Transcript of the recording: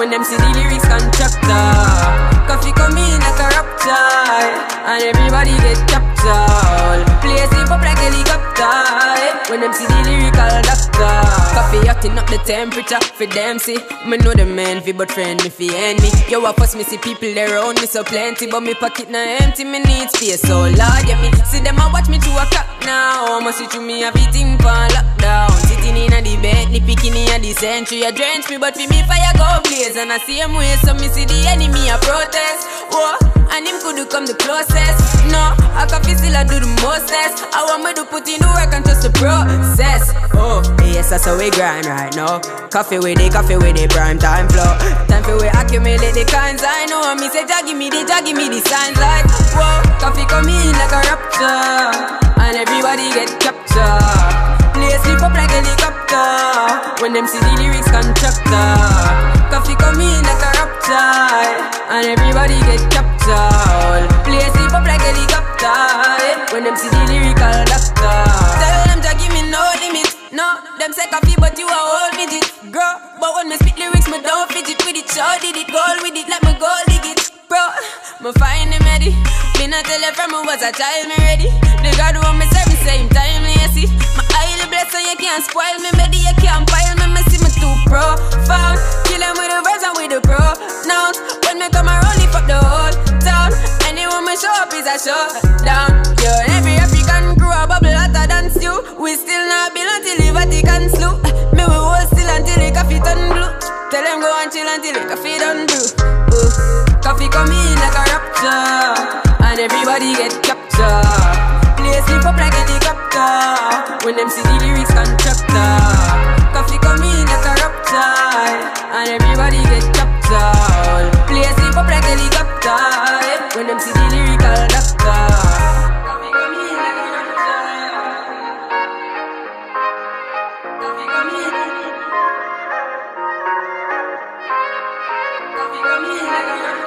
When them see the lyrics constructor, coffee come in like a raptor, and everybody get captured. Play sleep up like helicopter. When them see the lyrical doctor, coffee hotting up the temperature for them see. Me know the man fi but friend me fi enemy. Yo, I first me see people around me so plenty, but me pocket na empty. Me need space so large, yeah me see them a watch me to a clock now. Must see through me everything for lockdown. Sitting in a the bed, the bikini a the century. A drench me but fi me fire go blaze. And I see him way so me see the enemy a protest. Whoa, and him could come the closest. No, I can feel still I do the mostest. I want me to put in the work and trust the process. Oh, yes, that's how we grind right now. Coffee with the prime time flow. Time for we accumulate the kinds I know. Me say give me the signs like whoa. Coffee come in like a rapture, and everybody get captured. Play sleep up like helicopter. When them see the lyrics constructor, coffee come in like a rapture, and everybody get captured. Play sleep up like helicopter. When them see the lyrical doctor, tell them to give me no limit. No, them say coffee but you a whole midget. Girl, but when me spit lyrics me don't fidget with it. Show did it, goal with it like me goal dig it. Bro, me find him ready. Me not tell you from me was a child me ready. The God want me serve me same time me see. My highly blessed so you can't spoil me. Maybe you can't pile me. Me see me too profound. Kill them with the verbs and with the pronouns. When me come around lift up the whole town. Anyone me show up is a showdown. Yo, every African crew a bubble hotter than stew. We still not build until the Vatican slew. Me we hold still until the coffee turn blue. Tell them go and chill until the coffee done brew. Coffee come in like a rapture, and everybody get captured. Play sleep up like helicopter. When them see the lyrics constructor, coffee come in like a rapture, and everybody get captured. Play sleep up like helicopter. When them see the lyrical doctor, coffee come in like a rapture. Coffee come in. Coffee come in like a rapture.